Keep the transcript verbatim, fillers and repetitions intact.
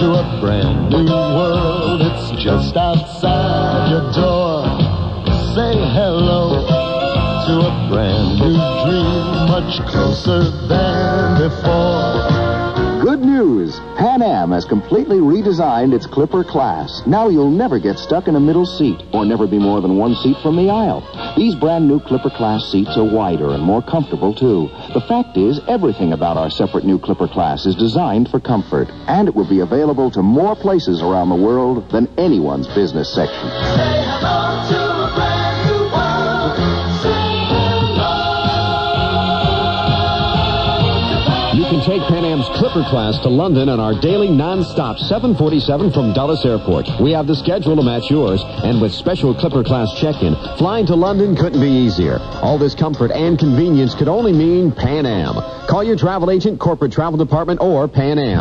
to a brand new world. It's just outside your door. Say hello to a brand new dream, much closer than before. Good news! Pan Am has completely redesigned its Clipper class. Now you'll never get stuck in a middle seat, or never be more than one seat from the aisle. These brand new Clipper class seats are wider and more comfortable, too. The fact is, everything about our separate new Clipper class is designed for comfort, and it will be available to more places around the world than anyone's business section. Say hello to a brand new world. Say You can take Pan Am's Clipper class to London on our daily non-stop seven forty-seven from Dulles Airport. We have the schedule to match yours, and with special Clipper class check-in, flying to London couldn't be easier. All this comfort and convenience could only mean Pan Am. Call your travel agent, corporate travel department, or Pan Am.